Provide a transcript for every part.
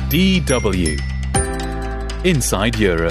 DW Inside Europe.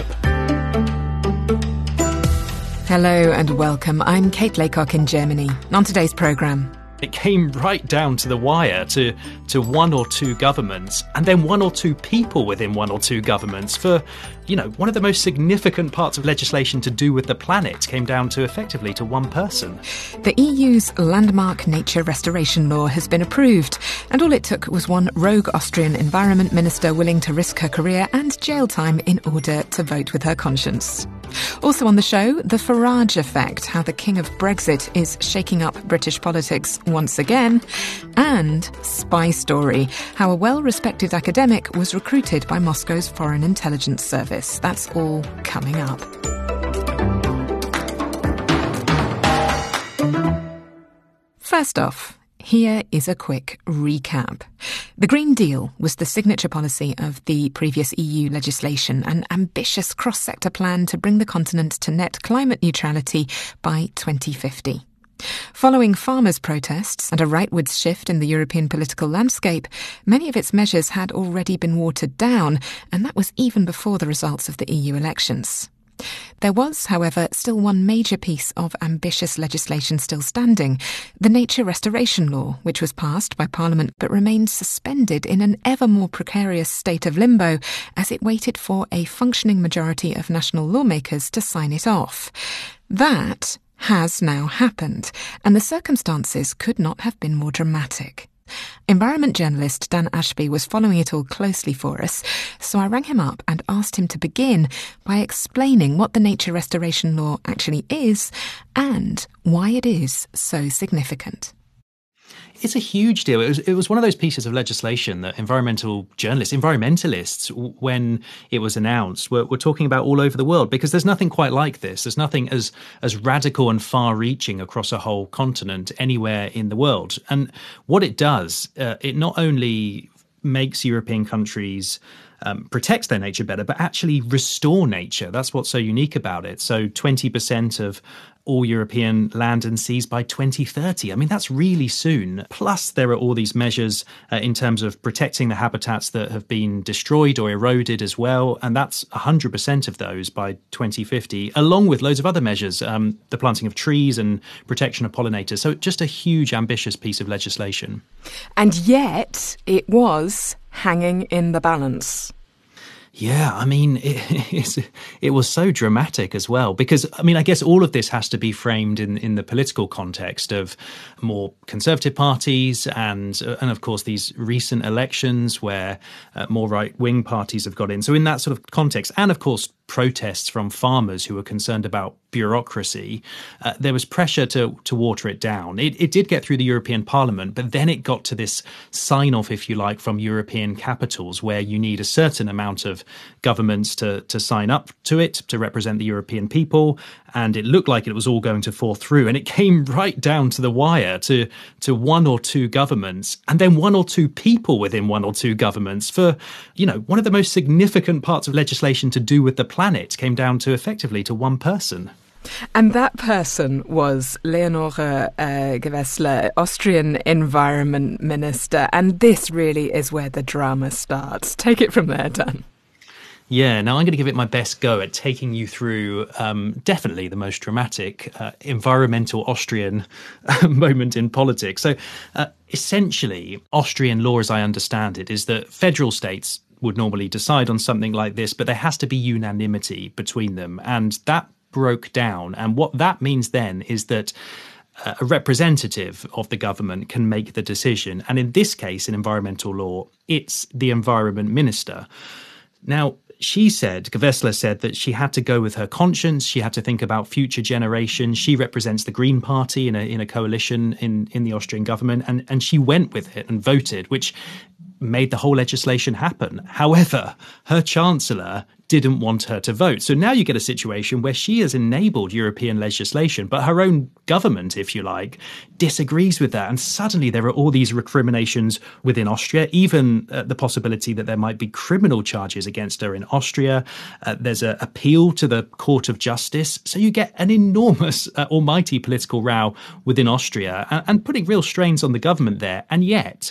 Hello and welcome. I'm Kate Laycock in Germany. On today's programme, it came right down to the wire to one or two governments, and then one or two people within one or two governments for, one of the most significant parts of legislation to do with the planet came down to effectively to one person. The EU's landmark nature restoration law has been approved, and all it took was one rogue Austrian environment minister willing to risk her career and jail time in order to vote with her conscience. Also on the show, the Farage effect, how the king of Brexit is shaking up British politics once again, and Spy Story, how a well-respected academic was recruited by Moscow's Foreign Intelligence Service. That's all coming up. First off, here is a quick recap. The Green Deal was the signature policy of the previous EU legislation, an ambitious cross-sector plan to bring the continent to net climate neutrality by 2050. Following farmers' protests and a rightwards shift in the European political landscape, many of its measures had already been watered down, and that was even before the results of the EU elections. There was, however, still one major piece of ambitious legislation still standing, the Nature Restoration Law, which was passed by Parliament but remained suspended in an ever more precarious state of limbo as it waited for a functioning majority of national lawmakers to sign it off. That has now happened, and the circumstances could not have been more dramatic. Environment journalist Dan Ashby was following it all closely for us, so I rang him up and asked him to begin by explaining what the Nature Restoration Law actually is and why it is so significant. It's a huge deal. It was one of those pieces of legislation that environmentalists, when it was announced, were talking about all over the world, because there's nothing quite like this. There's nothing as radical and far-reaching across a whole continent anywhere in the world. And what it does, it not only makes European countries protects their nature better, but actually restore nature. That's what's so unique about it. So 20% of all European land and seas by 2030. I mean, that's really soon. Plus, there are all these measures in terms of protecting the habitats that have been destroyed or eroded as well. And that's 100% of those by 2050, along with loads of other measures, the planting of trees and protection of pollinators. So just a huge, ambitious piece of legislation. And yet it was hanging in the balance. Yeah, I mean, it was so dramatic as well, because, I guess all of this has to be framed in the political context of more conservative parties and of course, these recent elections where more right-wing parties have got in. So in that sort of context, and of course, protests from farmers who were concerned about bureaucracy, there was pressure to water it down. It did get through the European Parliament, but then it got to this sign-off, if you like, from European capitals, where you need a certain amount of governments to sign up to it, to represent the European people, and it looked like it was all going to fall through. And it came right down to the wire to one or two governments, and then one or two people within one or two governments for, one of the most significant parts of legislation to do with the planet came down to effectively to one person. And that person was Leonore Gewessler, Austrian environment minister. And this really is where the drama starts. Take it from there, Dan. Yeah, now I'm going to give it my best go at taking you through definitely the most dramatic environmental Austrian moment in politics. So essentially, Austrian law, as I understand it, is that federal states would normally decide on something like this, but there has to be unanimity between them. And that broke down. And what that means then is that a representative of the government can make the decision. And in this case, in environmental law, it's the environment minister. Now, Gewessler said that she had to go with her conscience. She had to think about future generations. She represents the Green Party in a coalition in the Austrian government. And she went with it and voted, which made the whole legislation happen. However, her chancellor didn't want her to vote. So now you get a situation where she has enabled European legislation, but her own government, if you like, disagrees with that. And suddenly there are all these recriminations within Austria, even the possibility that there might be criminal charges against her in Austria. There's an appeal to the Court of Justice. So you get an enormous, almighty political row within Austria and putting real strains on the government there. And yet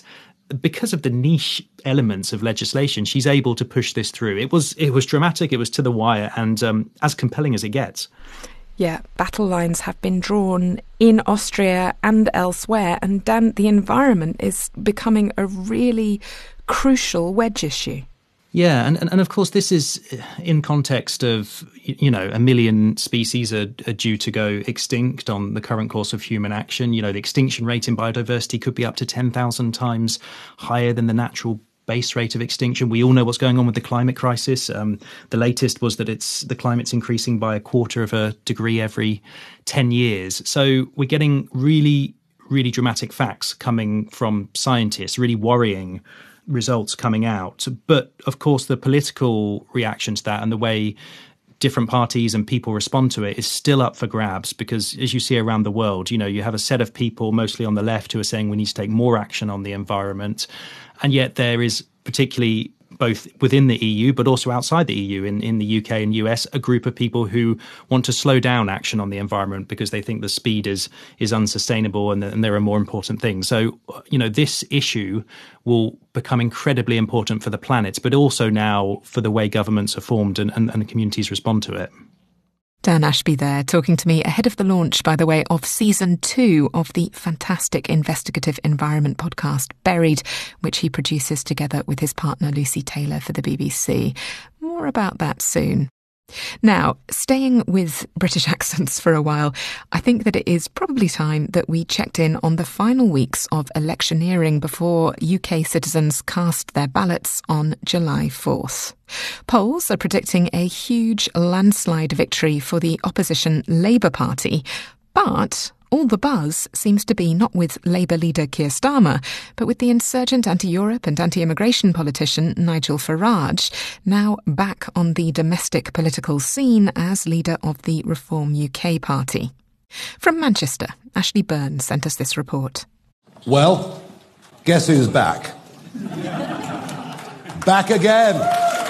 because of the niche elements of legislation, she's able to push this through. It was dramatic, it was to the wire, and as compelling as it gets. Yeah, battle lines have been drawn in Austria and elsewhere, and Dan, the environment is becoming a really crucial wedge issue. Yeah, and of course this is in context of, 1 million species are due to go extinct on the current course of human action. The extinction rate in biodiversity could be up to 10,000 times higher than the natural base rate of extinction. We all know what's going on with the climate crisis. The latest was that the climate's increasing by 1/4 of a degree every 10 years. So we're getting really, really dramatic facts coming from scientists, really worrying results coming out. But of course, the political reaction to that and the way different parties and people respond to it is still up for grabs, because as you see around the world, you have a set of people, mostly on the left, who are saying we need to take more action on the environment. And yet there is, particularly both within the EU, but also outside the EU, in the UK and US, a group of people who want to slow down action on the environment because they think the speed is unsustainable and there are more important things. So, this issue will become incredibly important for the planet, but also now for the way governments are formed and the communities respond to it. Dan Ashby there, talking to me ahead of the launch, by the way, of Season 2 of the fantastic investigative environment podcast Buried, which he produces together with his partner Lucy Taylor for the BBC. More about that soon. Now, staying with British accents for a while, I think that it is probably time that we checked in on the final weeks of electioneering before UK citizens cast their ballots on July 4th. Polls are predicting a huge landslide victory for the opposition Labour Party, but all the buzz seems to be not with Labour leader Keir Starmer, but with the insurgent anti-Europe and anti-immigration politician Nigel Farage, now back on the domestic political scene as leader of the Reform UK party. From Manchester, Ashley Byrne sent us this report. Well, guess who's back? Back again!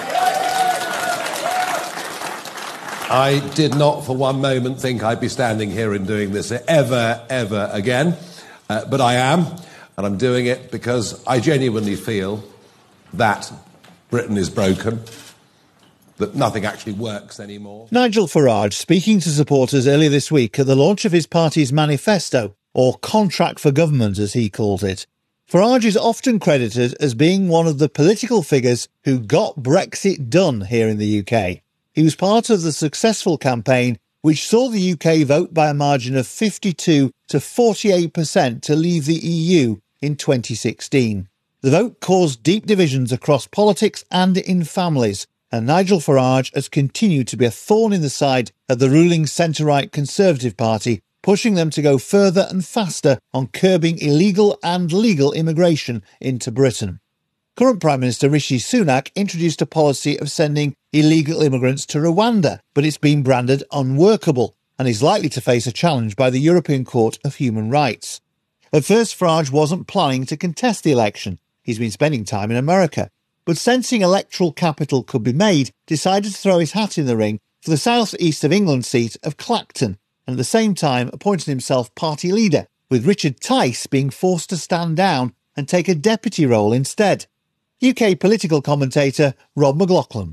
I did not for one moment think I'd be standing here and doing this ever again. But I am, and I'm doing it because I genuinely feel that Britain is broken, that nothing actually works anymore. Nigel Farage speaking to supporters earlier this week at the launch of his party's manifesto, or Contract for Government as he calls it. Farage is often credited as being one of the political figures who got Brexit done here in the UK. He was part of the successful campaign which saw the UK vote by a margin of 52 to 48% to leave the EU in 2016. The vote caused deep divisions across politics and in families, and Nigel Farage has continued to be a thorn in the side of the ruling centre-right Conservative Party, pushing them to go further and faster on curbing illegal and legal immigration into Britain. Current Prime Minister Rishi Sunak introduced a policy of sending illegal immigrants to Rwanda, but it's been branded unworkable and is likely to face a challenge by the European Court of Human Rights. At first, Farage wasn't planning to contest the election. He's been spending time in America, but sensing electoral capital could be made, decided to throw his hat in the ring for the south east of England seat of Clacton, and at the same time appointed himself party leader, with Richard Tice being forced to stand down and take a deputy role instead. UK political commentator Rob McLaughlin.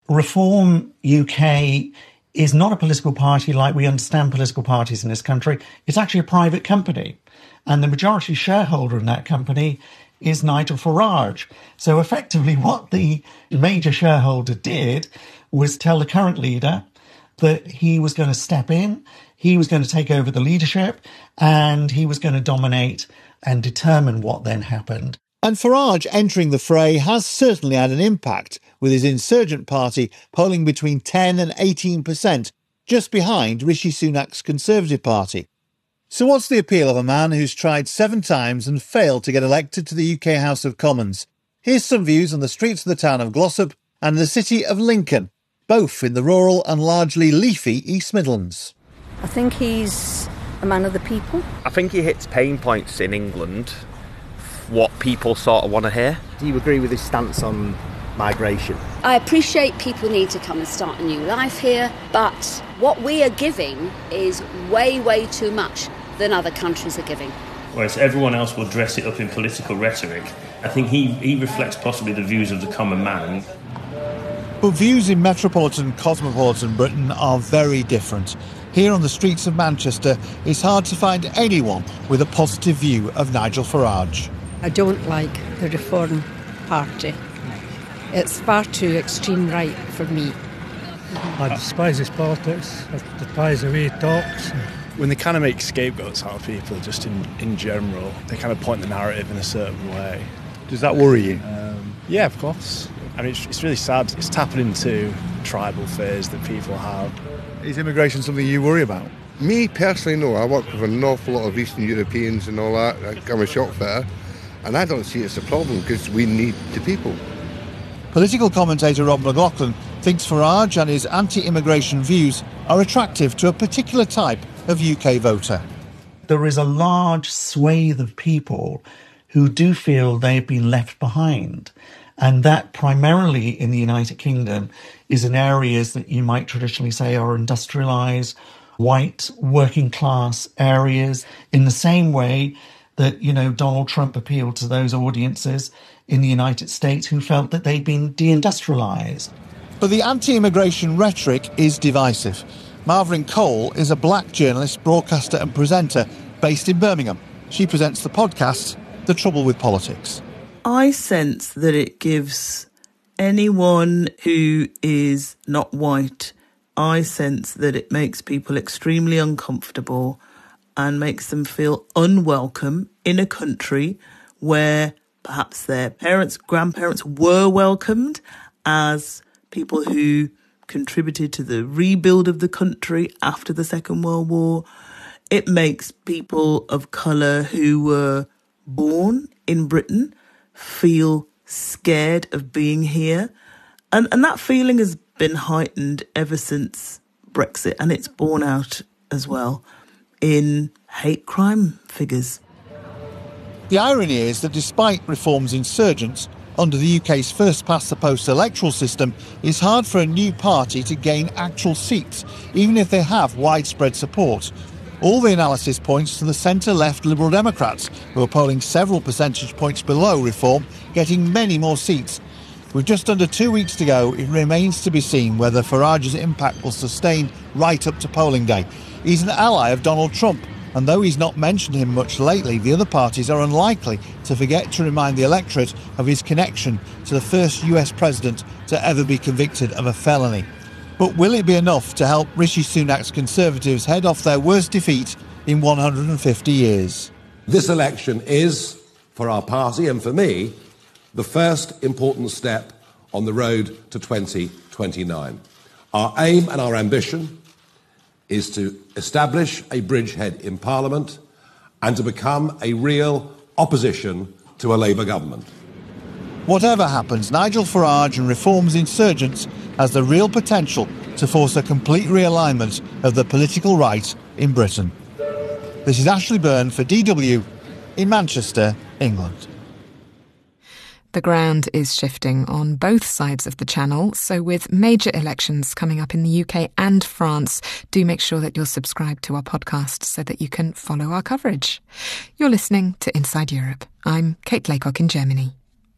Reform UK is not a political party like we understand political parties in this country. It's actually a private company, and the majority shareholder in that company is Nigel Farage. So effectively what the major shareholder did was tell the current leader that he was going to step in, he was going to take over the leadership, and he was going to dominate and determine what then happened. And Farage entering the fray has certainly had an impact, with his insurgent party polling between 10 and 18%, just behind Rishi Sunak's Conservative Party. So what's the appeal of a man who's tried 7 times and failed to get elected to the UK House of Commons? Here's some views on the streets of the town of Glossop and the city of Lincoln, both in the rural and largely leafy East Midlands. I think he's a man of the people. I think he hits pain points in England, what people sort of want to hear. Do you agree with his stance on migration? I appreciate people need to come and start a new life here, but what we are giving is way too much than other countries are giving. whereas everyone else will dress it up in political rhetoric. I think he reflects possibly the views of the common man. But views in metropolitan, cosmopolitan Britain are very different. Here on the streets of Manchester, it's hard to find anyone with a positive view of Nigel Farage. I don't like the Reform Party. It's far too extreme right for me. I despise his politics. I despise the way he talks. When they kind of make scapegoats out of people, just in general, they kind of point the narrative in a certain way. Does that worry you? Yeah, of course. I mean, it's really sad. It's tapping into tribal fears that people have. Is immigration something you worry about? Me personally, no. I work with an awful lot of Eastern Europeans and all that. I'm a shop fitter, and I don't see it as a problem because we need the people. Political commentator Rob McLaughlin thinks Farage and his anti-immigration views are attractive to a particular type of UK voter. There is a large swathe of people who do feel they've been left behind. And that primarily in the United Kingdom is in areas that you might traditionally say are industrialised, white, working class areas, in the same way that, Donald Trump appealed to those audiences in the United States who felt that they'd been deindustrialised. But the anti-immigration rhetoric is divisive. Marvin Cole is a black journalist, broadcaster and presenter based in Birmingham. She presents the podcast, The Trouble with Politics. I sense that it gives anyone who is not white, I sense that it makes people extremely uncomfortable and makes them feel unwelcome in a country where perhaps their parents, grandparents were welcomed as people who contributed to the rebuild of the country after the Second World War. It makes people of colour who were born in Britain feel scared of being here. And that feeling has been heightened ever since Brexit, and it's borne out as well in hate crime figures. The irony is that despite reforms insurgents, under the UK's first-past-the-post electoral system, it's hard for a new party to gain actual seats, even if they have widespread support. All the analysis points to the centre-left Liberal Democrats, who are polling several percentage points below Reform, getting many more seats. With just under 2 weeks to go, it remains to be seen whether Farage's impact will sustain right up to polling day. He's an ally of Donald Trump, and though he's not mentioned him much lately, the other parties are unlikely to forget to remind the electorate of his connection to the first US president to ever be convicted of a felony. But will it be enough to help Rishi Sunak's Conservatives head off their worst defeat in 150 years? This election is, for our party and for me, the first important step on the road to 2029. Our aim and our ambition is to establish a bridgehead in Parliament and to become a real opposition to a Labour government. Whatever happens, Nigel Farage and Reform's insurgents has the real potential to force a complete realignment of the political right in Britain. This is Ashley Byrne for DW in Manchester, England. The ground is shifting on both sides of the channel, so with major elections coming up in the UK and France, do make sure that you're subscribed to our podcast so that you can follow our coverage. You're listening to Inside Europe. I'm Kate Laycock in Germany.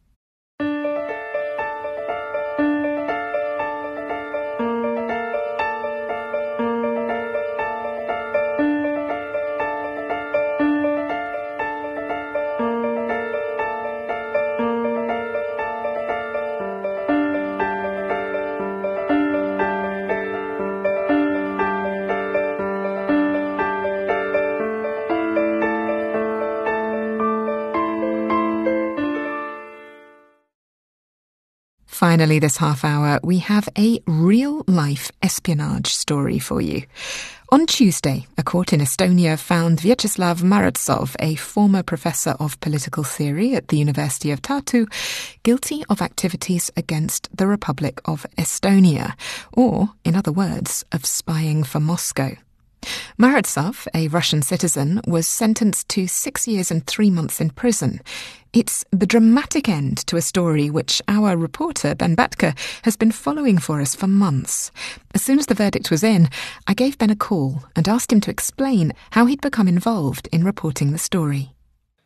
Finally, this half hour, we have a real-life espionage story for you. On Tuesday, a court in Estonia found Vyacheslav Marotsov, a former professor of political theory at the University of Tartu, guilty of activities against the Republic of Estonia, or, in other words, of spying for Moscow. Marotsov, a Russian citizen, was sentenced to 6 years and 3 months in prison. It's the dramatic end to a story which our reporter, Ben Batka, has been following for us for months. As soon as the verdict was in, I gave Ben a call and asked him to explain how he'd become involved in reporting the story.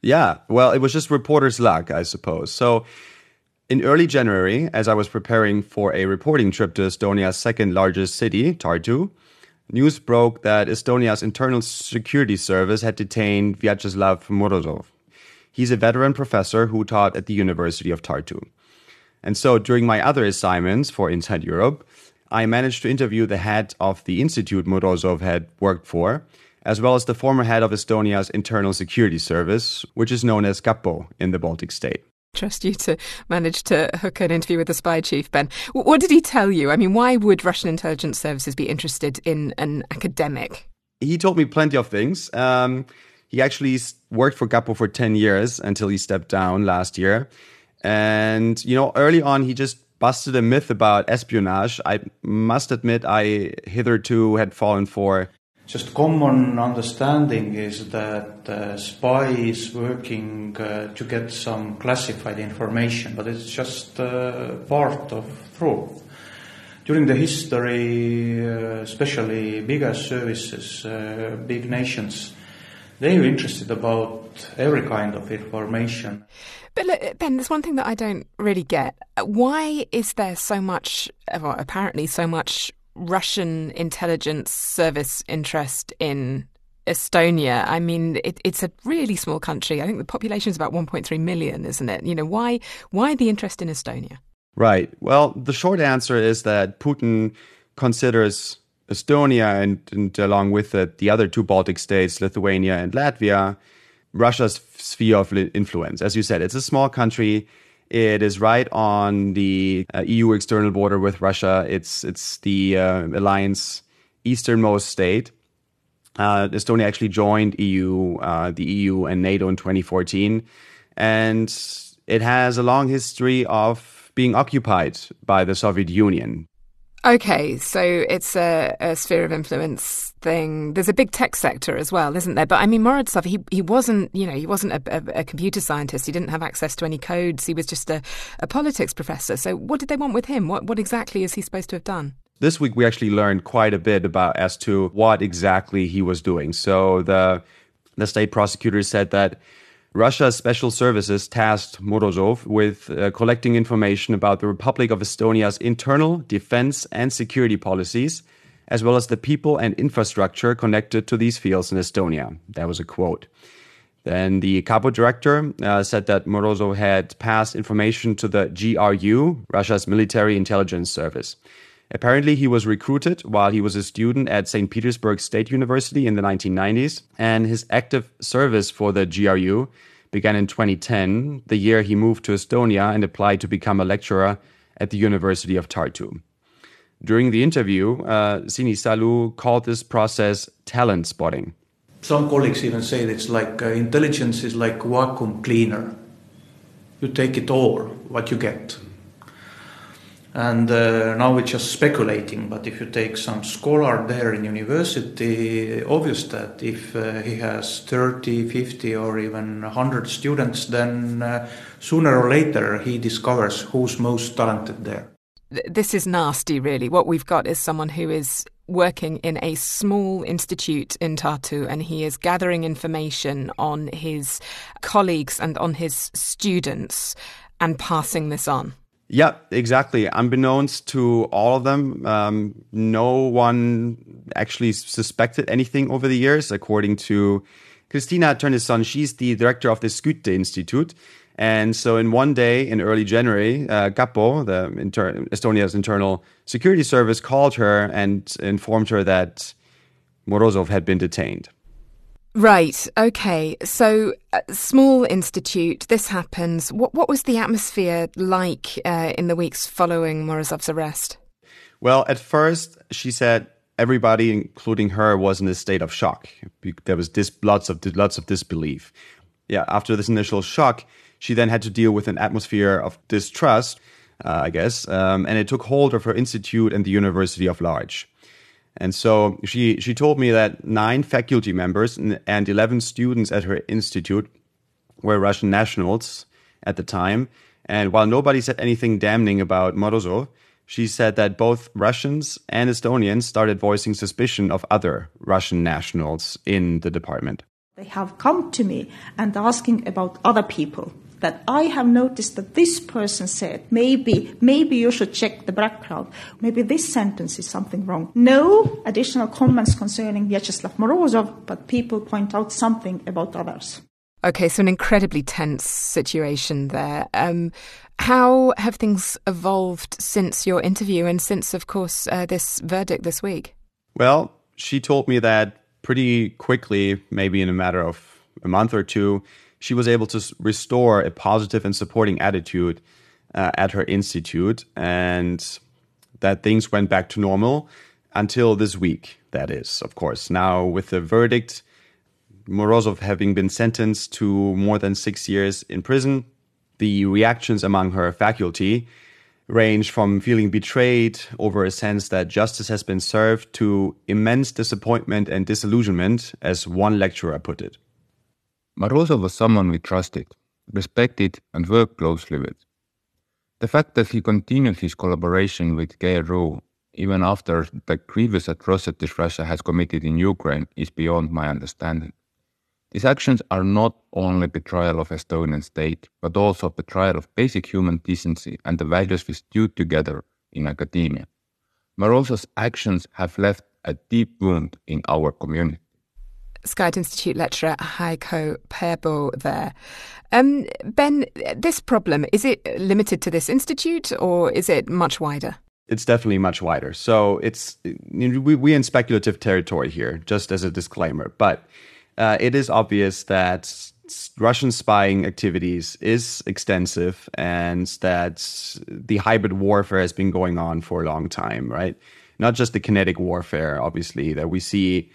Yeah, well, it was just reporter's luck, I suppose. So in early January, as I was preparing for a reporting trip to Estonia's second largest city, Tartu, news broke that Estonia's internal security service had detained Vyacheslav Morozov. He's a veteran professor who taught at the University of Tartu. And so during my other assignments for Inside Europe, I managed to interview the head of the institute Morozov had worked for, as well as the former head of Estonia's internal security service, which is known as Kapo in the Baltic state. Trust you to manage to hook an interview with the spy chief, Ben. What did he tell you? I mean, why would Russian intelligence services be interested in an academic? He told me plenty of things. He actually worked for Kapo for 10 years until he stepped down last year. And, early on, he just busted a myth about espionage. I must admit I hitherto had fallen for. Just common understanding is that spy is working to get some classified information, but it's just part of truth. During the history, especially bigger services, big nations, they were interested about every kind of information. But look, Ben, there's one thing that I don't really get. Why is there so much, well, apparently so much Russian intelligence service interest in Estonia? I mean, it's a really small country. I think the population is about 1.3 million, isn't it? Why the interest in Estonia? Right. Well, the short answer is that Putin considers Estonia and along with it, the other two Baltic states, Lithuania and Latvia, Russia's sphere of influence. As you said, it's a small country. It is right on the EU external border with Russia. It's the alliance easternmost state. Estonia actually joined the EU and NATO in 2014. And it has a long history of being occupied by the Soviet Union. Okay, so it's a sphere of influence thing. There's a big tech sector as well, isn't there? But I mean, Morozov, he wasn't a computer scientist. He didn't have access to any codes. He was just a politics professor. So what did they want with him? What exactly is he supposed to have done? This week, we actually learned quite a bit as to what exactly he was doing. So the state prosecutor said that Russia's special services tasked Morozov with collecting information about the Republic of Estonia's internal defense and security policies, as well as the people and infrastructure connected to these fields in Estonia. That was a quote. Then the Kapo director said that Morozov had passed information to the GRU, Russia's military intelligence service. Apparently, he was recruited while he was a student at St. Petersburg State University in the 1990s, and his active service for the GRU began in 2010, the year he moved to Estonia and applied to become a lecturer at the University of Tartu. During the interview, Sinisalu called this process talent spotting. Some colleagues even say that it's like intelligence is like vacuum cleaner. You take it all, what you get. And now we're just speculating, but if you take some scholar there in university, obvious that if he has 30, 50 or even 100 students, then sooner or later he discovers who's most talented there. This is nasty, really. What we've got is someone who is working in a small institute in Tartu, and he is gathering information on his colleagues and on his students and passing this on. Yeah, exactly. Unbeknownst to all of them, no one actually suspected anything over the years. According to Kristina Tönnesson, she's the director of the Skytte Institute. And so in one day in early January, Kapo, Estonia's internal security service, called her and informed her that Morozov had been detained. Right, okay. So, small institute, this happens. What was the atmosphere like in the weeks following Morozov's arrest? Well, at first, she said everybody, including her, was in a state of shock. There was lots of disbelief. Yeah, after this initial shock, she then had to deal with an atmosphere of distrust, I guess, and it took hold of her institute and the university at large. And so she told me that 9 faculty members and 11 students at her institute were Russian nationals at the time. And while nobody said anything damning about Morozov, she said that both Russians and Estonians started voicing suspicion of other Russian nationals in the department. They have come to me and asking about other people, that I have noticed that this person said, maybe you should check the background. Maybe this sentence is something wrong. No additional comments concerning Vyacheslav Morozov, but people point out something about others. Okay, so an incredibly tense situation there. How have things evolved since your interview and since, of course, this verdict this week? Well, she told me that pretty quickly, maybe in a matter of a month or two, she was able to restore a positive and supporting attitude at her institute, and that things went back to normal until this week, that is, of course. Now, with the verdict, Morozov having been sentenced to more than 6 years in prison, the reactions among her faculty range from feeling betrayed over a sense that justice has been served to immense disappointment and disillusionment, as one lecturer put it. Morozov was someone we trusted, respected and worked closely with. The fact that he continued his collaboration with GRU even after the grievous atrocities Russia has committed in Ukraine is beyond my understanding. These actions are not only betrayal of Estonian state, but also betrayal of basic human decency and the values we stood together in academia. Morozov's actions have left a deep wound in our community. Skytte Institute lecturer Heiko Perbo there. Ben, this problem, is it limited to this institute or is it much wider? It's definitely much wider. So we're in speculative territory here, just as a disclaimer. But it is obvious that Russian spying activities is extensive and that the hybrid warfare has been going on for a long time, right? Not just the kinetic warfare, obviously, that we see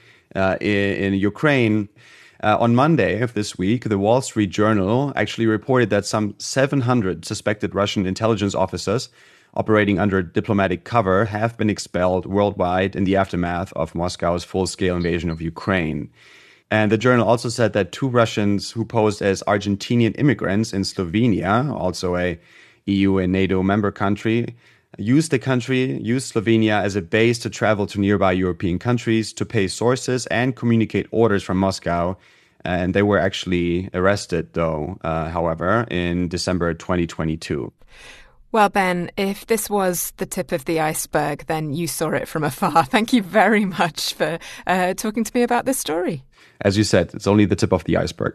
in Ukraine. On Monday of this week, the Wall Street Journal actually reported that some 700 suspected Russian intelligence officers operating under diplomatic cover have been expelled worldwide in the aftermath of Moscow's full-scale invasion of Ukraine. And the journal also said that 2 Russians who posed as Argentinian immigrants in Slovenia, also a EU and NATO member country, used Slovenia as a base to travel to nearby European countries to pay sources and communicate orders from Moscow. And they were actually arrested, though, however, in December 2022. Well, Ben, if this was the tip of the iceberg, then you saw it from afar. Thank you very much for talking to me about this story. As you said, it's only the tip of the iceberg.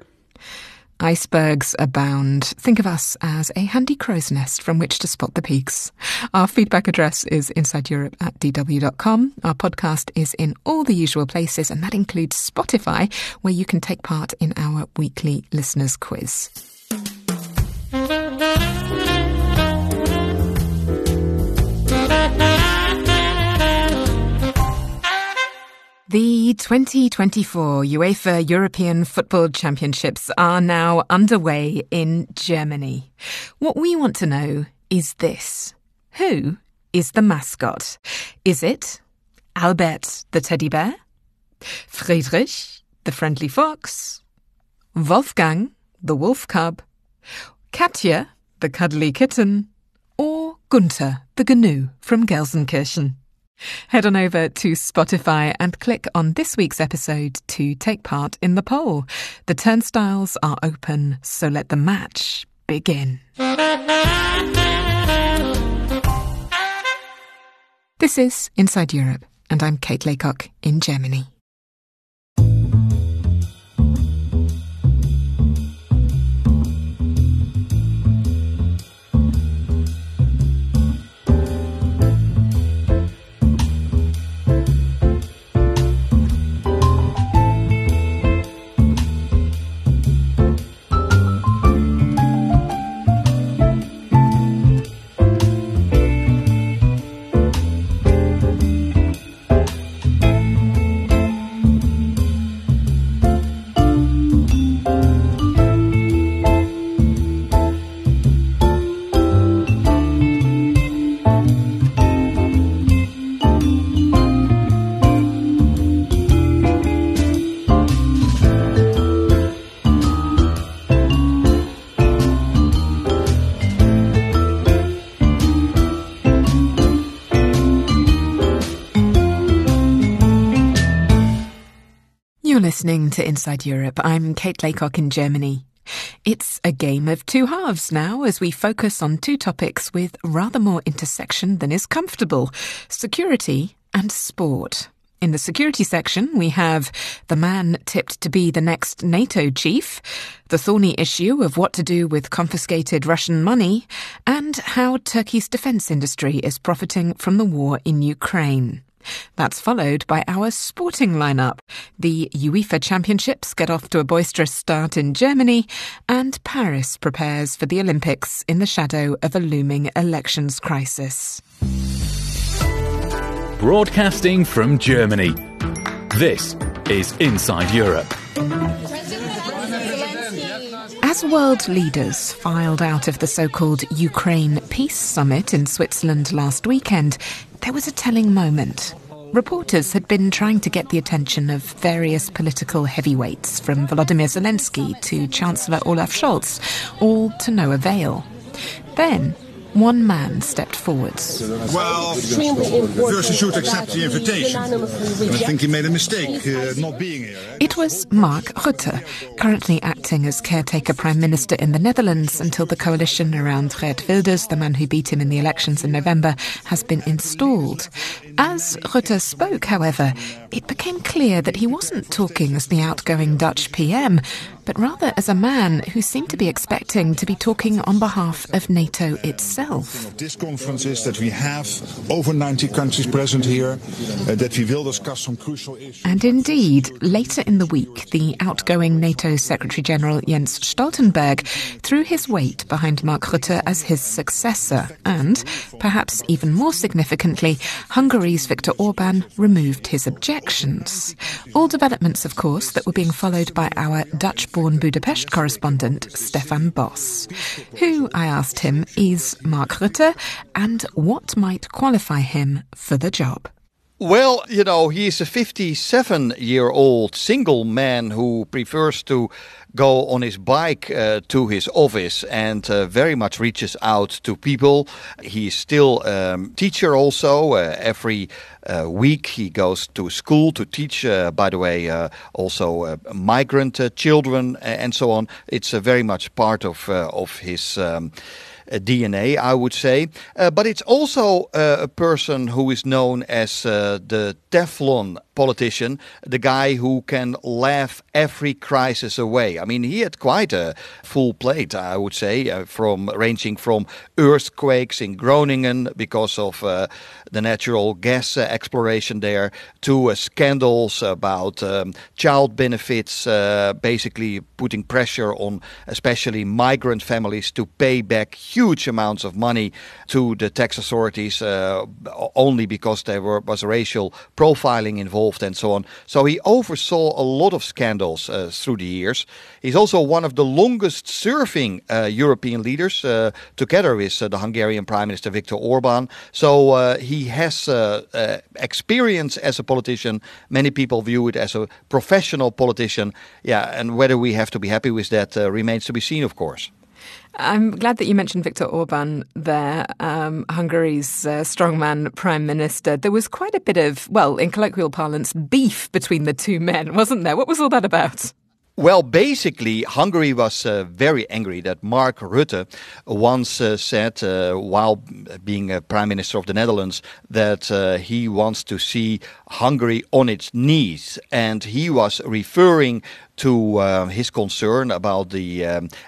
Icebergs abound. Think of us as a handy crow's nest from which to spot the peaks. Our feedback address is insideeurope@dw.com. Our podcast is in all the usual places, and that includes Spotify, where you can take part in our weekly listeners' quiz. The 2024 UEFA European Football Championships are now underway in Germany. What we want to know is this. Who is the mascot? Is it Albert the teddy bear? Friedrich the friendly fox? Wolfgang the wolf cub? Katja the cuddly kitten? Or Gunther the gnu from Gelsenkirchen? Head on over to Spotify and click on this week's episode to take part in the poll. The turnstiles are open, so let the match begin. This is Inside Europe, and I'm Kate Laycock in Germany. listening to Inside Europe. I'm Kate Laycock in Germany. It's a game of two halves now as we focus on two topics with rather more intersection than is comfortable: security and sport. In the security section, we have the man tipped to be the next NATO chief, the thorny issue of what to do with confiscated Russian money, and how Turkey's defence industry is profiting from the war in Ukraine. That's followed by our sporting lineup. The UEFA Championships get off to a boisterous start in Germany, and Paris prepares for the Olympics in the shadow of a looming elections crisis. Broadcasting from Germany, this is Inside Europe. As world leaders filed out of the so-called Ukraine Peace Summit in Switzerland last weekend, there was a telling moment. Reporters had been trying to get the attention of various political heavyweights, from Volodymyr Zelensky to Chancellor Olaf Scholz, all to no avail. Then one man stepped forwards. Well, first he should accept the invitation. I think he made a mistake not being here. It was Mark Rutte, currently acting as caretaker Prime Minister in the Netherlands until the coalition around Geert Wilders, the man who beat him in the elections in November, has been installed. As Rutte spoke, however, it became clear that he wasn't talking as the outgoing Dutch PM, but rather as a man who seemed to be expecting to be talking on behalf of NATO itself. This conference is that we have over 90 countries present here, that we will discuss some crucial issues. And indeed, later in the week, the outgoing NATO Secretary-General Jens Stoltenberg threw his weight behind Mark Rutte as his successor, and, perhaps even more significantly, Hungary's Viktor Orban removed his objections. All developments, of course, that were being followed by our Dutch-born Budapest correspondent, Stefan Boss. Who, I asked him, is Mark Rutte, and what might qualify him for the job? Well, you know, he's a 57-year-old single man who prefers to go on his bike to his office and very much reaches out to people. He's still a teacher also. Every week he goes to school to teach, by the way, also migrant children and so on. It's very much part of his DNA, I would say. But it's also a person who is known as the Teflon politician, the guy who can laugh every crisis away. I mean, he had quite a full plate, I would say, ranging from earthquakes in Groningen because of the natural gas exploration there, to scandals about child benefits, basically putting pressure on especially migrant families to pay back huge amounts of money to the tax authorities only because there was racial profiling involved and so on. So he oversaw a lot of scandals through the years. He's also one of the longest serving European leaders, together with the Hungarian Prime Minister Viktor Orban. So he has experience as a politician. Many people view it as a professional politician. Yeah, and whether we have to be happy with that remains to be seen, of course. I'm glad that you mentioned Viktor Orban there, Hungary's strongman prime minister. There was quite a bit of, well, in colloquial parlance, beef between the two men, wasn't there? What was all that about? Well, basically, Hungary was very angry that Mark Rutte once said, while being Prime Minister of the Netherlands, that he wants to see Hungary on its knees. And he was referring to his concern about the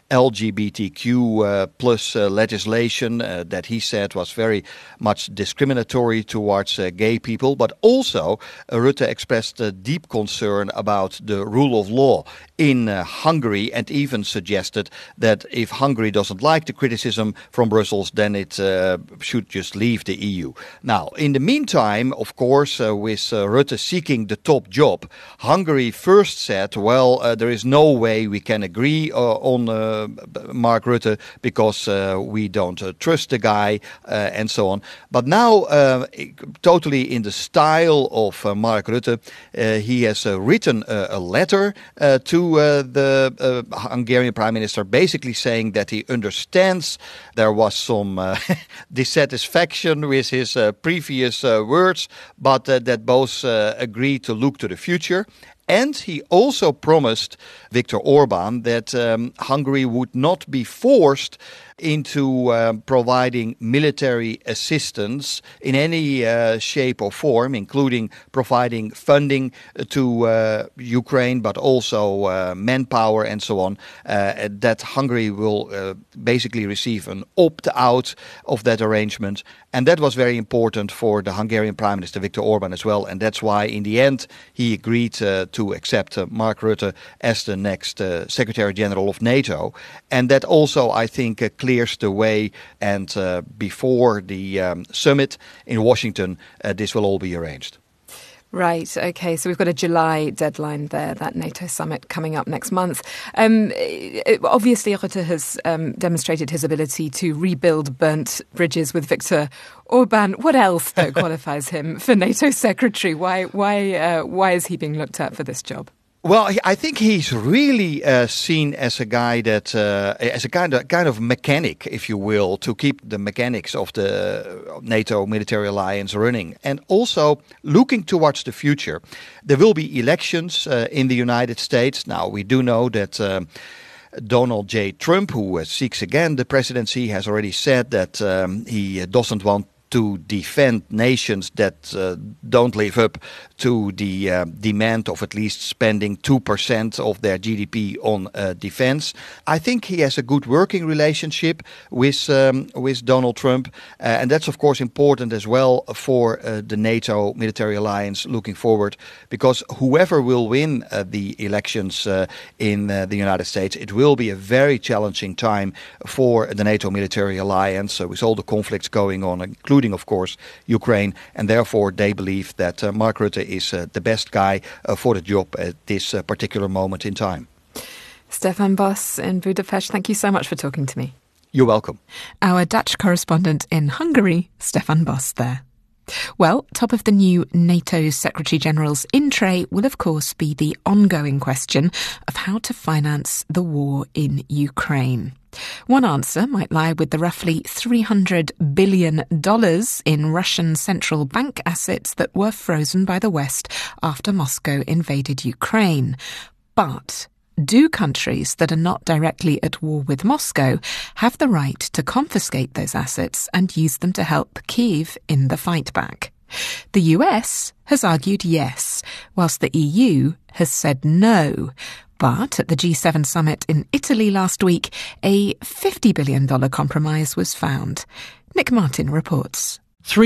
LGBTQ plus legislation that he said was very much discriminatory towards gay people. But also, Rutte expressed a deep concern about the rule of law in Hungary, and even suggested that if Hungary doesn't like the criticism from Brussels, then it should just leave the EU. Now, in the meantime, of course, with Rutte seeking the top job, Hungary first said, well, there is no way we can agree on Mark Rutte because we don't trust the guy and so on. But now, totally in the style of Mark Rutte, he has written a letter to the Hungarian Prime Minister, basically saying that he understands there was some dissatisfaction with his previous words, but that both agree to look to the future. And he also promised Viktor Orban that Hungary would not be forced into providing military assistance in any shape or form, including providing funding to Ukraine, but also manpower and so on, that Hungary will basically receive an opt-out of that arrangement. And that was very important for the Hungarian Prime Minister Viktor Orban as well. And that's why, in the end, he agreed to accept Mark Rutte as the next Secretary General of NATO. And that also, I think, clears the way. And before the summit in Washington, this will all be arranged. Right, OK, so we've got a July deadline there, that NATO summit coming up next month. Obviously, Rutte has demonstrated his ability to rebuild burnt bridges with Viktor Orban. What else, though, qualifies him for NATO secretary? Why is he being looked at for this job? Well, I think he's really seen as a guy that, as a kind of mechanic, if you will, to keep the mechanics of the NATO military alliance running. And also looking towards the future. There will be elections in the United States. Now, we do know that Donald J. Trump, who seeks again the presidency, has already said that he doesn't want to defend nations that don't live up to the demand of at least spending 2% of their GDP on defense. I think he has a good working relationship with Donald Trump, and that's of course important as well for the NATO military alliance looking forward, because whoever will win the elections in the United States, it will be a very challenging time for the NATO military alliance with all the conflicts going on, including, of course, Ukraine, and therefore they believe that Mark Rutte is the best guy for the job at this particular moment in time. Stefan Bos in Budapest, thank you so much for talking to me. You're welcome. Our Dutch correspondent in Hungary, Stefan Bos there. Well, top of the new NATO Secretary-General's in tray will, of course, be the ongoing question of how to finance the war in Ukraine. One answer might lie with the roughly $300 billion in Russian central bank assets that were frozen by the West after Moscow invaded Ukraine. But do countries that are not directly at war with Moscow have the right to confiscate those assets and use them to help Kyiv in the fight back? The US has argued yes, whilst the EU has said no. But at the G7 summit in Italy last week, a $50 billion compromise was found. Nick Martin reports.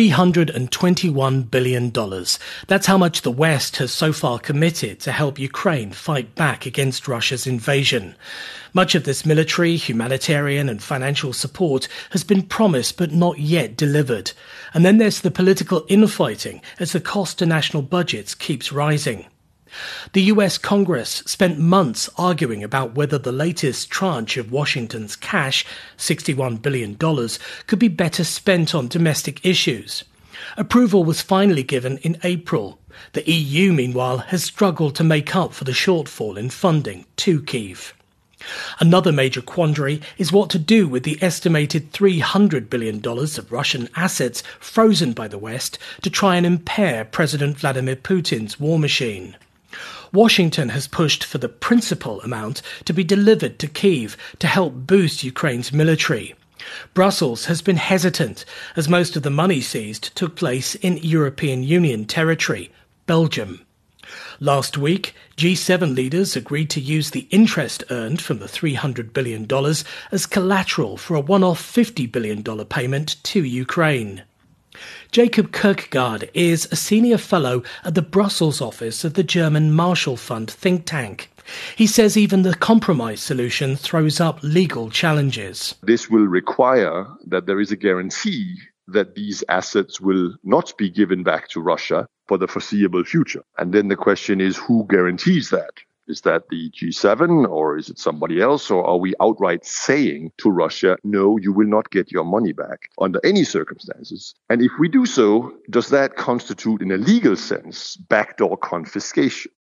$321 billion. That's how much the West has so far committed to help Ukraine fight back against Russia's invasion. Much of this military, humanitarian and financial support has been promised but not yet delivered. And then there's the political infighting as the cost to national budgets keeps rising. The US Congress spent months arguing about whether the latest tranche of Washington's cash, $61 billion, could be better spent on domestic issues. Approval was finally given in April. The EU, meanwhile, has struggled to make up for the shortfall in funding to Kyiv. Another major quandary is what to do with the estimated $300 billion of Russian assets frozen by the West to try and impair President Vladimir Putin's war machine. Washington has pushed for the principal amount to be delivered to Kyiv to help boost Ukraine's military. Brussels has been hesitant, as most of the money seized took place in European Union territory, Belgium. Last week, G7 leaders agreed to use the interest earned from the $300 billion as collateral for a one-off $50 billion payment to Ukraine. Jacob Kirkegaard is a senior fellow at the Brussels office of the German Marshall Fund think tank. He says even the compromise solution throws up legal challenges. This will require that there is a guarantee that these assets will not be given back to Russia for the foreseeable future. And then the question is, who guarantees that? Is that the G7 or is it somebody else? Or are we outright saying to Russia, no, you will not get your money back under any circumstances? And if we do so, does that constitute in a legal sense backdoor confiscation?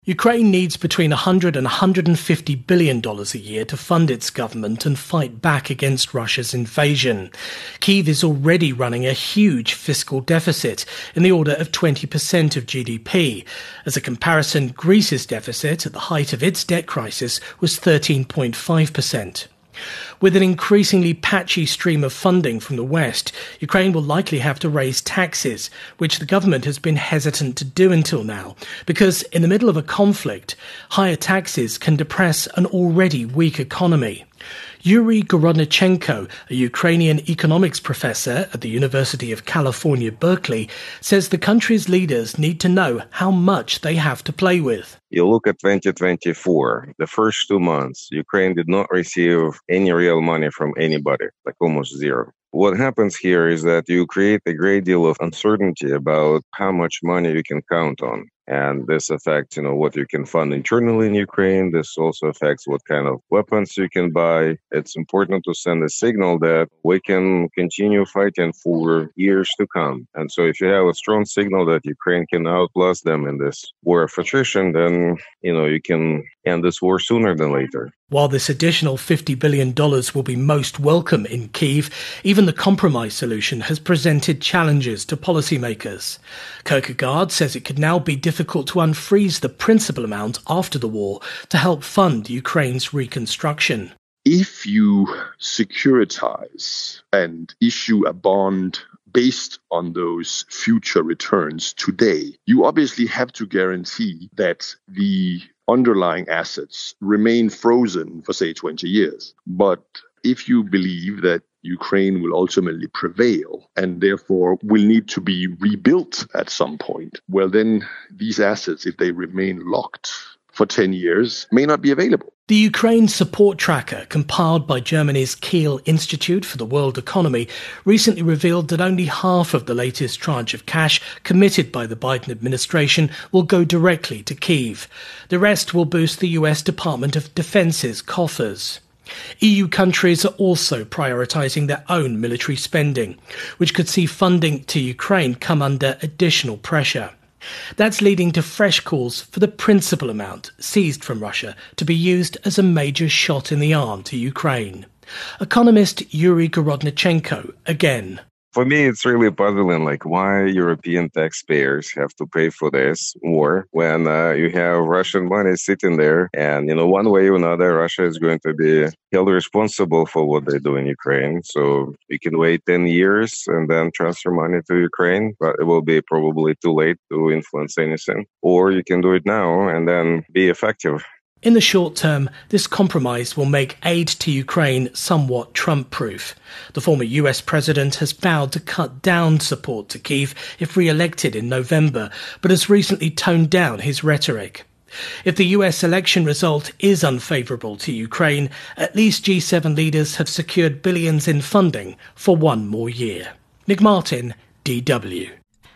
Ukraine needs between $100 and $150 billion a year to fund its government and fight back against Russia's invasion. Kyiv is already running a huge fiscal deficit in the order of 20% of GDP. As a comparison, Greece's deficit at the height of its debt crisis was 13.5%. With an increasingly patchy stream of funding from the West, Ukraine will likely have to raise taxes, which the government has been hesitant to do until now, because in the middle of a conflict, higher taxes can depress an already weak economy. Yuri Gorodnichenko, a Ukrainian economics professor at the University of California, Berkeley, says the country's leaders need to know how much they have to play with. You look at 2024, the first 2 months, Ukraine did not receive any real money from anybody, like almost zero. What happens here is that you create a great deal of uncertainty about how much money you can count on. And this affects, what you can fund internally in Ukraine. This also affects what kind of weapons you can buy. It's important to send a signal that we can continue fighting for years to come. And so if you have a strong signal that Ukraine can outlast them in this war of attrition, then, you can end this war sooner than later. While this additional $50 billion will be most welcome in Kyiv, even the compromise solution has presented challenges to policymakers. Kierkegaard says it could now be difficult to unfreeze the principal amount after the war to help fund Ukraine's reconstruction. If you securitize and issue a bond based on those future returns today, you obviously have to guarantee that the underlying assets remain frozen for, say, 20 years. But if you believe that Ukraine will ultimately prevail and therefore will need to be rebuilt at some point, well, then these assets, if they remain locked for 10 years, may not be available. The Ukraine Support Tracker, compiled by Germany's Kiel Institute for the World Economy, recently revealed that only half of the latest tranche of cash committed by the Biden administration will go directly to Kyiv. The rest will boost the US Department of Defense's coffers. EU countries are also prioritising their own military spending, which could see funding to Ukraine come under additional pressure. That's leading to fresh calls for the principal amount seized from Russia to be used as a major shot in the arm to Ukraine. Economist Yuri Gorodnichenko again. For me, it's really puzzling, why European taxpayers have to pay for this war when you have Russian money sitting there. And, one way or another, Russia is going to be held responsible for what they do in Ukraine. So you can wait 10 years and then transfer money to Ukraine, but it will be probably too late to influence anything. Or you can do it now and then be effective. In the short term, this compromise will make aid to Ukraine somewhat Trump-proof. The former US president has vowed to cut down support to Kyiv if re-elected in November, but has recently toned down his rhetoric. If the US election result is unfavourable to Ukraine, at least G7 leaders have secured billions in funding for 1 more year. Nick Martin, DW.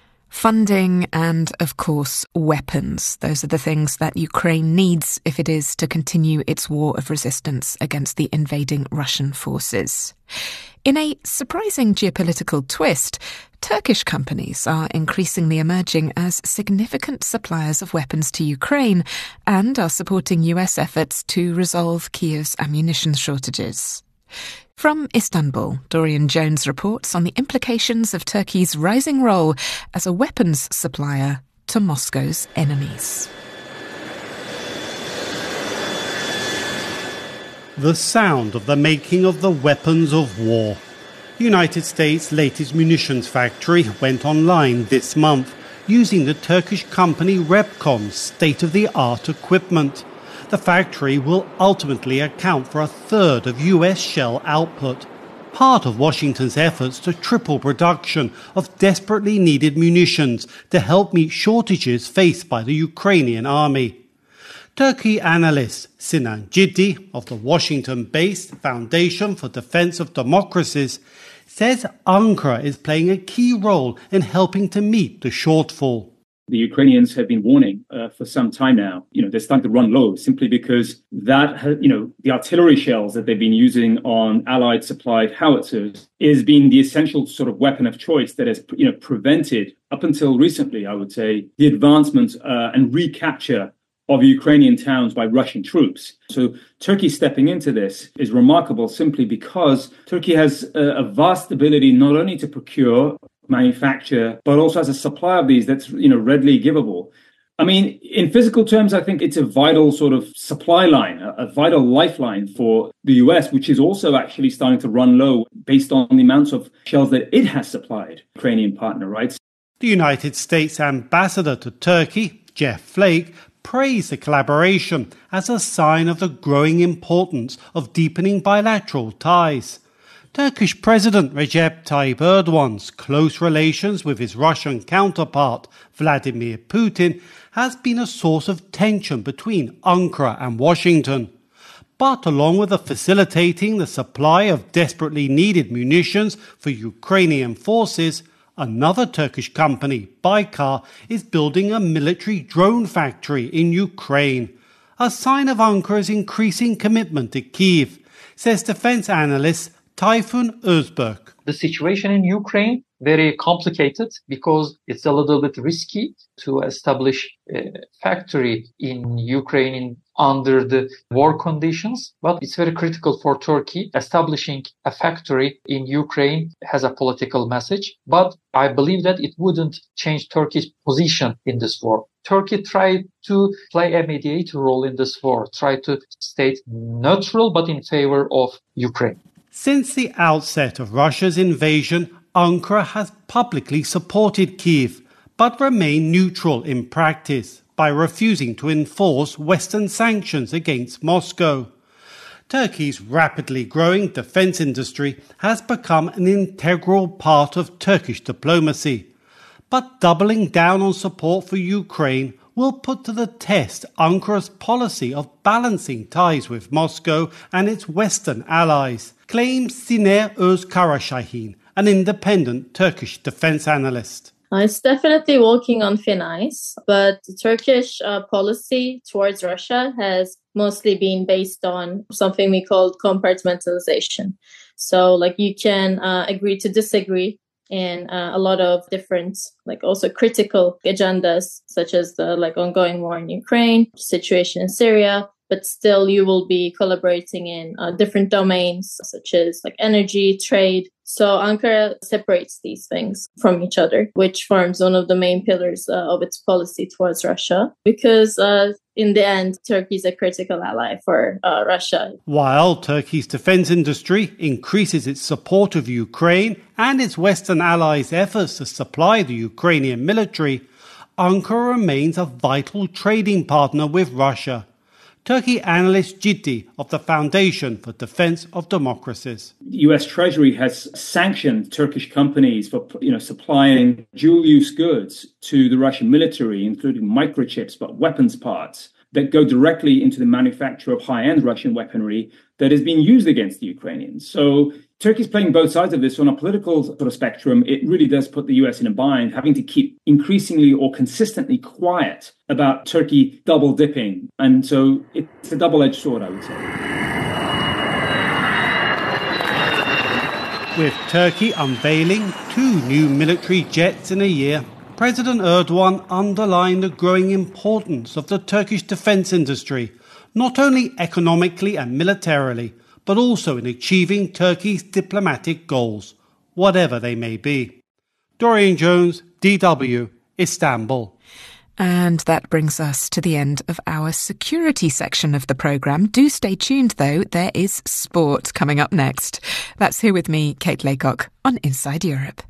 Funding and, of course, weapons. Those are the things that Ukraine needs if it is to continue its war of resistance against the invading Russian forces. In a surprising geopolitical twist, Turkish companies are increasingly emerging as significant suppliers of weapons to Ukraine and are supporting US efforts to resolve Kyiv's ammunition shortages. From Istanbul, Dorian Jones reports on the implications of Turkey's rising role as a weapons supplier to Moscow's enemies. The sound of the making of the weapons of war. The United States' latest munitions factory went online this month using the Turkish company Repcon's state-of-the-art equipment. The factory will ultimately account for a third of US shell output, part of Washington's efforts to triple production of desperately needed munitions to help meet shortages faced by the Ukrainian army. Turkey analyst Sinan Ciddi of the Washington-based Foundation for Defense of Democracies says Ankara is playing a key role in helping to meet the shortfall. The Ukrainians have been warning for some time now. They're starting to run low simply because the artillery shells that they've been using on Allied supplied howitzers is being the essential sort of weapon of choice that has, prevented up until recently, I would say, the advancement and recapture of Ukrainian towns by Russian troops. So Turkey stepping into this is remarkable simply because Turkey has a vast ability not only to procure, manufacture, but also as a supply of these that's readily givable. I mean, in physical terms, I think it's a vital sort of supply line, a vital lifeline for the US, which is also actually starting to run low based on the amounts of shells that it has supplied Ukrainian partner, right? The United States ambassador to Turkey, Jeff Flake, praised the collaboration as a sign of the growing importance of deepening bilateral ties. Turkish President Recep Tayyip Erdogan's close relations with his Russian counterpart, Vladimir Putin, has been a source of tension between Ankara and Washington. But along with facilitating the supply of desperately needed munitions for Ukrainian forces, another Turkish company, Baykar, is building a military drone factory in Ukraine, a sign of Ankara's increasing commitment to Kyiv, says defense analyst Tayfun Özberk. The situation in Ukraine, very complicated because it's a little bit risky to establish a factory in Ukraine under the war conditions, but it's very critical for Turkey. Establishing a factory in Ukraine has a political message, but I believe that it wouldn't change Turkey's position in this war. Turkey tried to play a mediator role in this war, tried to stay neutral but in favor of Ukraine. Since the outset of Russia's invasion, Ankara has publicly supported Kyiv, but remained neutral in practice by refusing to enforce Western sanctions against Moscow. Turkey's rapidly growing defense industry has become an integral part of Turkish diplomacy. But doubling down on support for Ukraine will put to the test Ankara's policy of balancing ties with Moscow and its Western allies, claims Siner Özkarashahin, an independent Turkish defense analyst. It's definitely walking on thin ice, but the Turkish policy towards Russia has mostly been based on something we call compartmentalization. So, you can agree to disagree in a lot of different, also critical agendas, such as the ongoing war in Ukraine, situation in Syria, but still you will be collaborating in different domains, such as energy, trade. So Ankara separates these things from each other, which forms one of the main pillars of its policy towards Russia, because in the end, Turkey is a critical ally for Russia. While Turkey's defense industry increases its support of Ukraine and its Western allies' efforts to supply the Ukrainian military, Ankara remains a vital trading partner with Russia. Turkey analyst Ciddi of the Foundation for Defense of Democracies. The US Treasury has sanctioned Turkish companies for supplying dual-use goods to the Russian military, including microchips, but weapons parts that go directly into the manufacture of high-end Russian weaponry that is being used against the Ukrainians. So Turkey's playing both sides of this. On a political sort of spectrum, it really does put the US in a bind, having to keep increasingly or consistently quiet about Turkey double dipping. And so it's a double-edged sword, I would say. With Turkey unveiling 2 new military jets in a year, President Erdogan underlined the growing importance of the Turkish defense industry, not only economically and militarily, but also in achieving Turkey's diplomatic goals, whatever they may be. Dorian Jones, DW, Istanbul. And that brings us to the end of our security section of the programme. Do stay tuned, though. There is sport coming up next. That's Here With Me, Kate Laycock, on Inside Europe.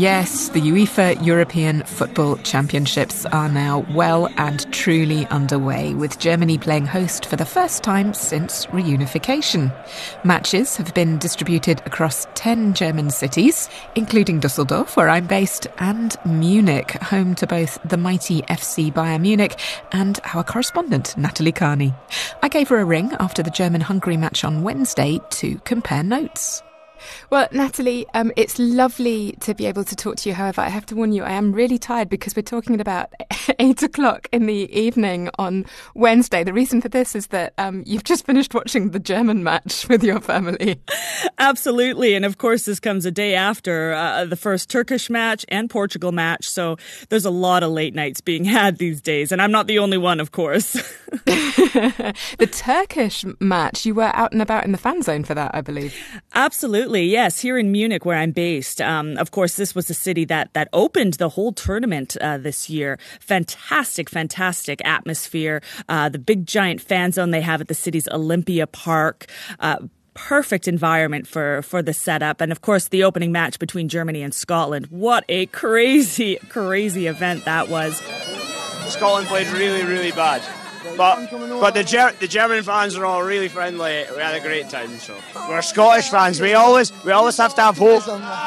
Yes, the UEFA European Football Championships are now well and truly underway, with Germany playing host for the first time since reunification. Matches have been distributed across 10 German cities, including Dusseldorf, where I'm based, and Munich, home to both the mighty FC Bayern Munich and our correspondent, Natalie Carney. I gave her a ring after the German-Hungary match on Wednesday to compare notes. Well, Natalie, it's lovely to be able to talk to you. However, I have to warn you, I am really tired because we're talking at about 8 o'clock in the evening on Wednesday. The reason for this is that you've just finished watching the German match with your family. Absolutely. And of course, this comes a day after the first Turkish match and Portugal match. So there's a lot of late nights being had these days. And I'm not the only one, of course. The Turkish match, you were out and about in the fan zone for that, I believe. Absolutely. Yes, here in Munich, where I'm based. Of course, this was the city that opened the whole tournament this year. Fantastic atmosphere. The big giant fan zone they have at the city's Olympia Park. Perfect environment for the setup. And of course, the opening match between Germany and Scotland. What a crazy event that was. Scotland played really, really bad. But the German fans are all really friendly. We had a great time. So we're Scottish fans. We always have to have hope.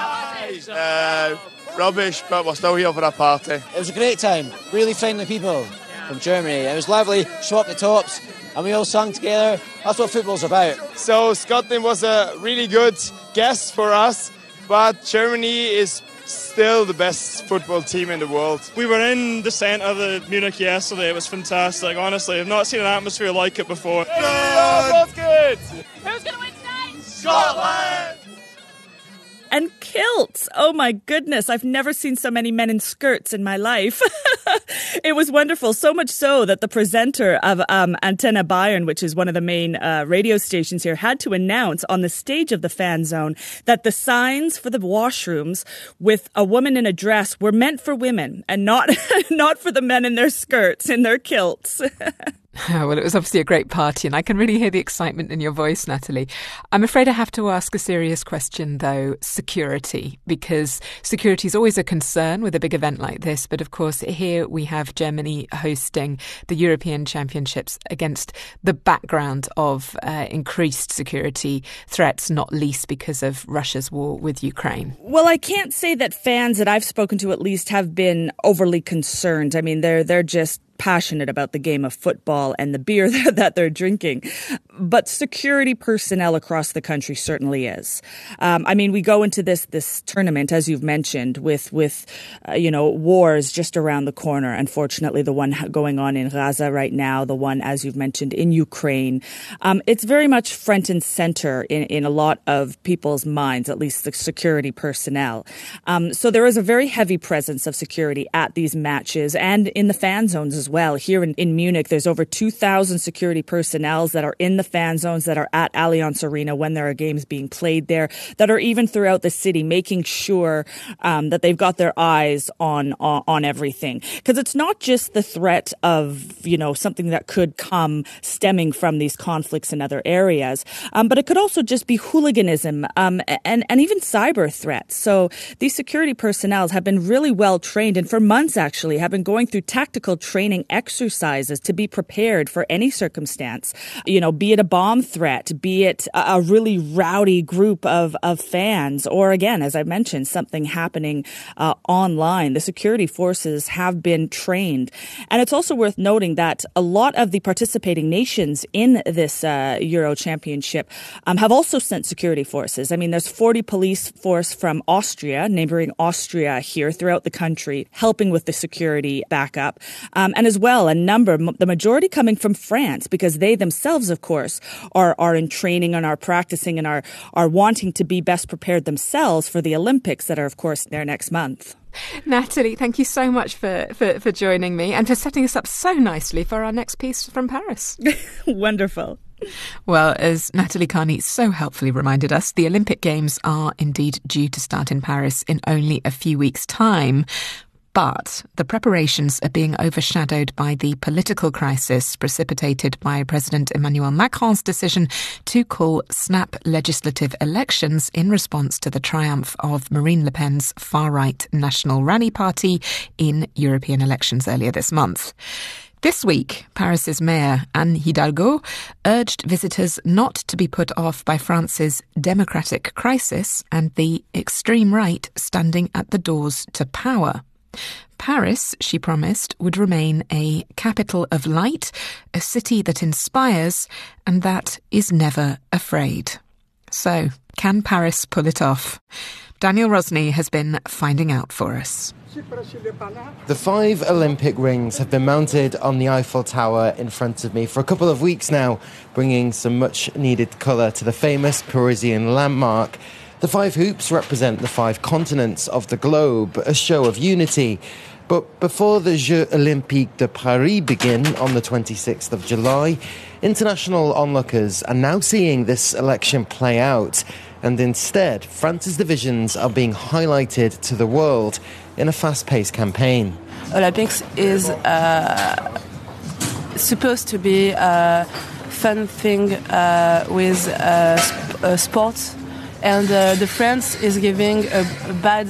Rubbish, but we're still here for a party. It was a great time. Really friendly people from Germany. It was lovely. Swapped the tops, and we all sang together. That's what football's about. So Scotland was a really good guest for us, but Germany is still the best football team in the world. We were in the centre of the Munich yesterday. It was fantastic. Honestly, I've not seen an atmosphere like it before. That's good. Who's going to win tonight? Scotland! And kilts. Oh my goodness. I've never seen so many men in skirts in my life. It was wonderful. So much so that the presenter of Antenne Bayern, which is one of the main radio stations here, had to announce on the stage of the fan zone that the signs for the washrooms with a woman in a dress were meant for women and not for the men in their skirts, in their kilts. Well, it was obviously a great party, and I can really hear the excitement in your voice, Natalie. I'm afraid I have to ask a serious question, though, security, because security is always a concern with a big event like this. But of course, here we have Germany hosting the European Championships against the background of increased security threats, not least because of Russia's war with Ukraine. Well, I can't say that fans that I've spoken to at least have been overly concerned. I mean, they're just passionate about the game of football and the beer that they're drinking. But security personnel across the country certainly is. I mean, we go into this tournament, as you've mentioned, with wars just around the corner. Unfortunately, the one going on in Gaza right now, the one, as you've mentioned, in Ukraine. It's very much front and center in a lot of people's minds, at least the security personnel. So there is a very heavy presence of security at these matches and in the fan zones as well. Here in Munich, there's over 2,000 security personnel that are in the fan zones, that are at Allianz Arena when there are games being played there, that are even throughout the city, making sure that they've got their eyes on everything. Because it's not just the threat of, something that could come stemming from these conflicts in other areas, but it could also just be hooliganism and even cyber threats. So these security personnel have been really well trained, and for months actually have been going through tactical training exercises to be prepared for any circumstance, be it a bomb threat, be it a really rowdy group of fans, or again, as I mentioned, something happening online. The security forces have been trained. And it's also worth noting that a lot of the participating nations in this Euro Championship have also sent security forces. I mean, there's 40 police force from Austria, neighboring Austria here throughout the country, helping with the security backup. And as well, the majority coming from France, because they themselves, of course, are in training and are practicing and are wanting to be best prepared themselves for the Olympics that are, of course, there next month. Natalie, thank you so much for joining me and for setting us up so nicely for our next piece from Paris. Wonderful. Well, as Natalie Carney so helpfully reminded us, the Olympic Games are indeed due to start in Paris in only a few weeks' time. But the preparations are being overshadowed by the political crisis precipitated by President Emmanuel Macron's decision to call snap legislative elections in response to the triumph of Marine Le Pen's far-right National Rally Party in European elections earlier this month. This week, Paris's mayor, Anne Hidalgo, urged visitors not to be put off by France's democratic crisis and the extreme right standing at the doors to power. Paris, she promised, would remain a capital of light, a city that inspires and that is never afraid. So, can Paris pull it off? Daniel Rosny has been finding out for us. The 5 Olympic rings have been mounted on the Eiffel Tower in front of me for a couple of weeks now, bringing some much-needed colour to the famous Parisian landmark. The 5 hoops represent the 5 continents of the globe, a show of unity. But before the Jeux Olympiques de Paris begin on the 26th of July, international onlookers are now seeing this election play out. And instead, France's divisions are being highlighted to the world in a fast-paced campaign. Olympics is supposed to be a fun thing with sports, and the France is giving a bad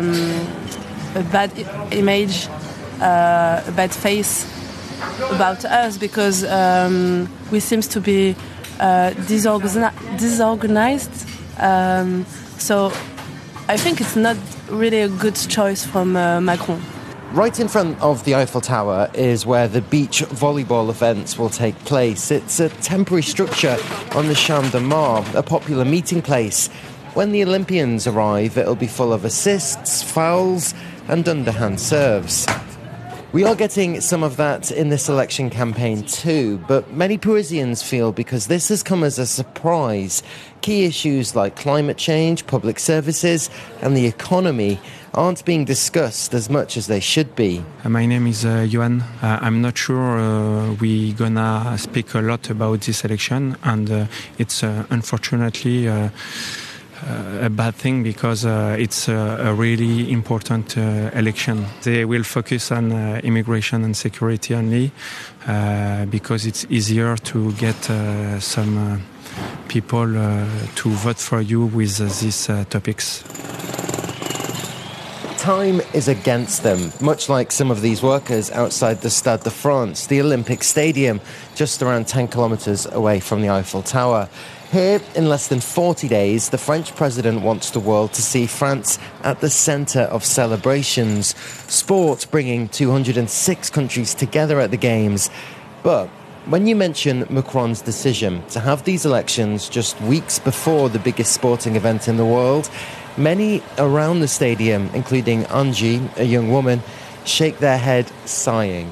image, a bad face about us because we seem to be disorganized. So I think it's not really a good choice from Macron. Right in front of the Eiffel Tower is where the beach volleyball events will take place. It's a temporary structure on the Champ de Mars, a popular meeting place. When the Olympians arrive, it'll be full of assists, fouls and underhand serves. We are getting some of that in this election campaign too, but many Parisians feel because this has come as a surprise, key issues like climate change, public services and the economy aren't being discussed as much as they should be. My name is Johan. I'm not sure we're gonna speak a lot about this election, and it's unfortunately a bad thing because it's a really important election. They will focus on immigration and security only because it's easier to get some people to vote for you with these topics. Time is against them, much like some of these workers outside the Stade de France, the Olympic Stadium, just around 10 kilometres away from the Eiffel Tower. Here, in less than 40 days, the French president wants the world to see France at the centre of celebrations. Sport bringing 206 countries together at the Games. But when you mention Macron's decision to have these elections just weeks before the biggest sporting event in the world, many around the stadium, including Angie, a young woman, shake their head sighing.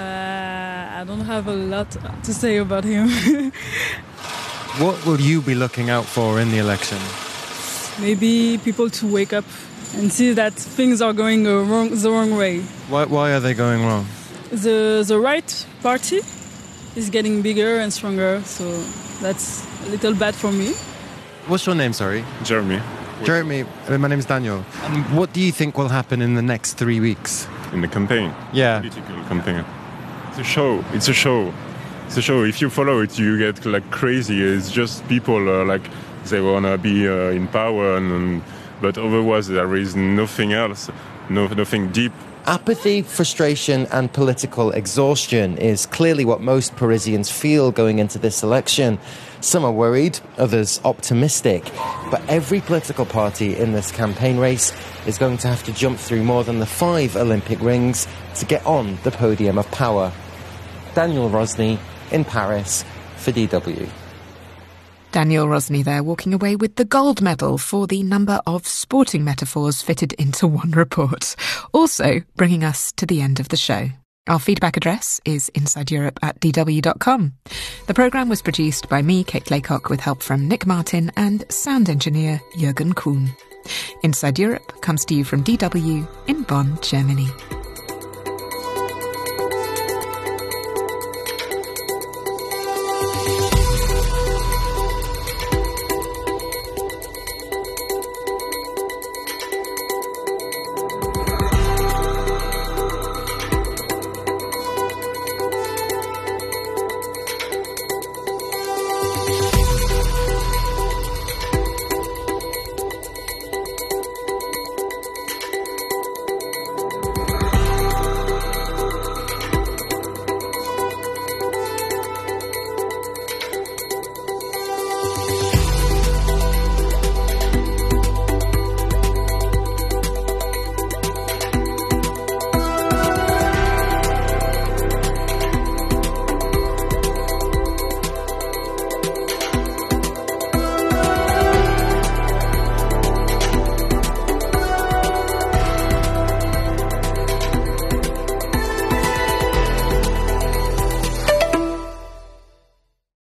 I don't have a lot to say about him. What will you be looking out for in the election? Maybe people to wake up and see that things are going the wrong way. Why are they going wrong? The right party is getting bigger and stronger, so that's a little bad for me. What's your name, sorry? Jeremy. Jeremy, my name's Daniel. And what do you think will happen in the next 3 weeks? In the campaign? Yeah. Political campaign. It's a show. It's a show. If you follow it, you get like crazy. It's just people like they wanna be in power, but otherwise there is nothing else, nothing deep. Apathy, frustration and political exhaustion is clearly what most Parisians feel going into this election. Some are worried, others optimistic. But every political party in this campaign race is going to have to jump through more than the 5 Olympic rings to get on the podium of power. Daniel Rosny in Paris for DW. Daniel Rosny there, walking away with the gold medal for the number of sporting metaphors fitted into one report. Also bringing us to the end of the show. Our feedback address is insideeurope@dw.com. The programme was produced by me, Kate Laycock, with help from Nick Martin and sound engineer Jürgen Kuhn. Inside Europe comes to you from DW in Bonn, Germany.